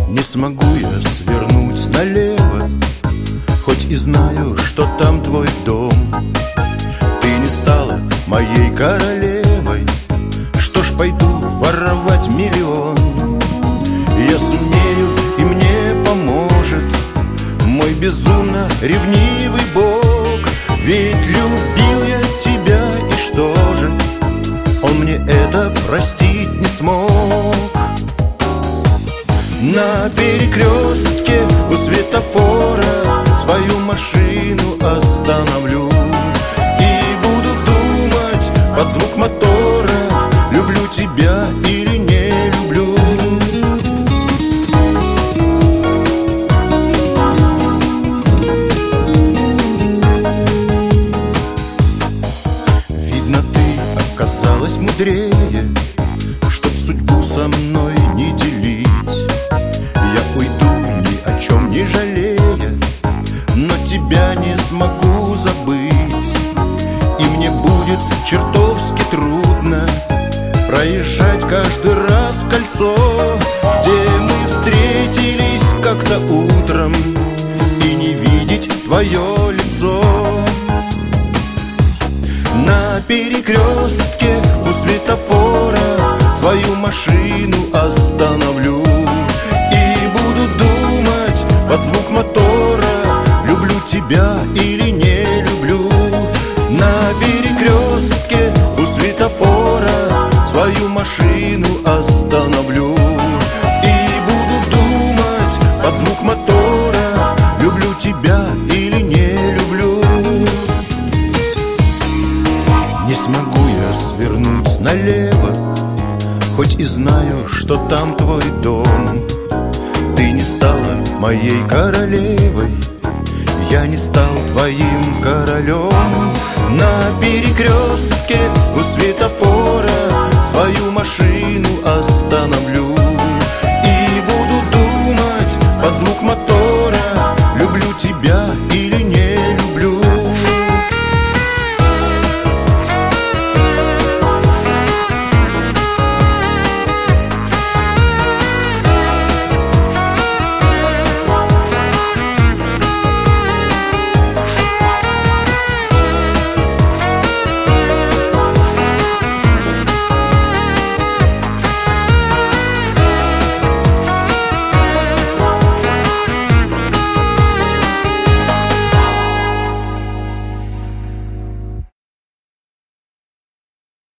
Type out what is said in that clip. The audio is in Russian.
Не смогу я свернуть налево, хоть и знаю, что там твой дом. Ты не стала моей королевой, что ж, пойду воровать миллион. Я сумею, и мне поможет мой безумно ревнивый Бог. Ведь любил я тебя, и что же? Он мне это простить не смог. На перекрестке у светофора свою машину остановлю и буду думать под звук мотора, люблю тебя или не люблю. Видно, ты оказалась мудрее, чтоб судьбу со мной не делить. Я уйду, ни о чем не жалея, но тебя не смогу забыть. И мне будет чертовски трудно проезжать каждый раз кольцо, где мы встретились как-то утром, и не видеть твое лицо. На перекрестке у светофора свою машину остановлю и буду думать под звук мотора, люблю тебя или не люблю. На перекрестке у светофора свою машину остановлю и буду думать под звук мотора, люблю тебя или не люблю. Не смогу я свернуть налево, хоть и знаю, что там твой дом. Ты не стала моей королевой, я не стал твоим королем. На перекрестке у светофора свою машину остановлю